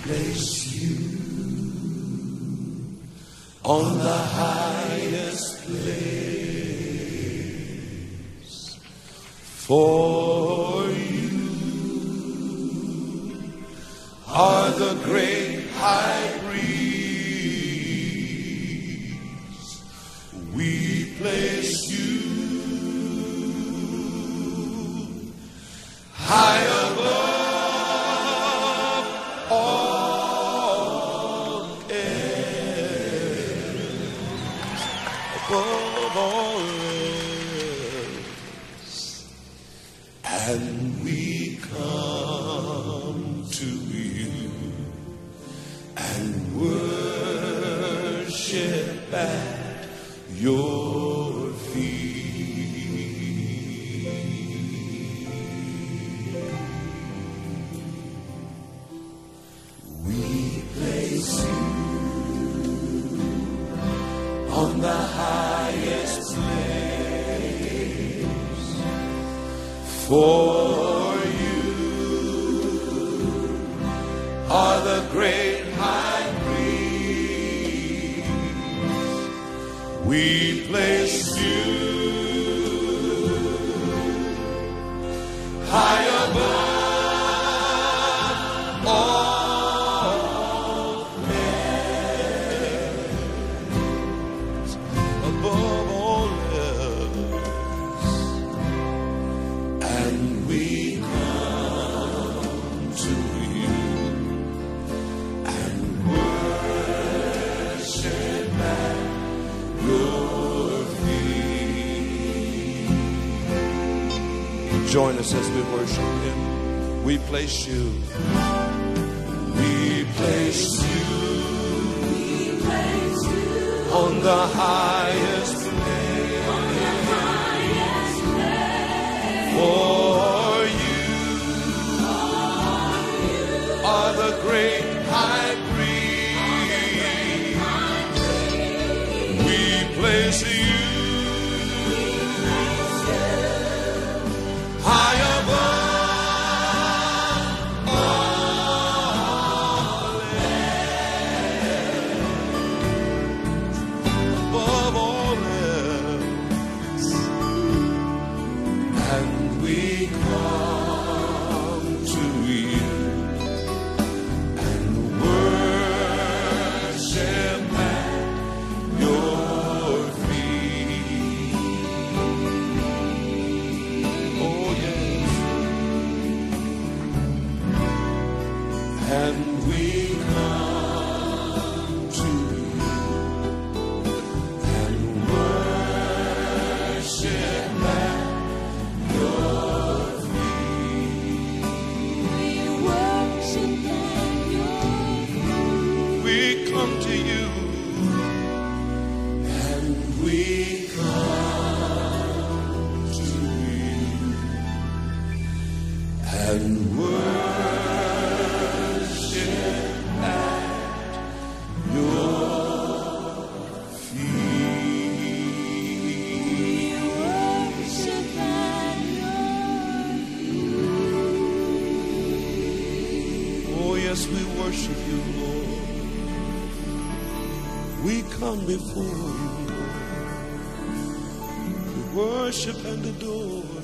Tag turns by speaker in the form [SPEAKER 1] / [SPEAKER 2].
[SPEAKER 1] place you on the highest place, for you are the great high priest. We place you high above all else, above all else, and we come to you and worship at your feet. We place you on the highest place, for you are the great high priest. We place you high above all else, above all else, and we come to you and worship at your feet. Join us as we worship Him. We place you. We place you on the highest place, for you are the great high priest. We place you high above all else, and we come to you and worship at your feet. Oh yes, and we come to you and worship at your feet. We come to you and we come to you and worship at your feet. Oh yes, we worship you, Lord. We come before you, Lord. We worship and adore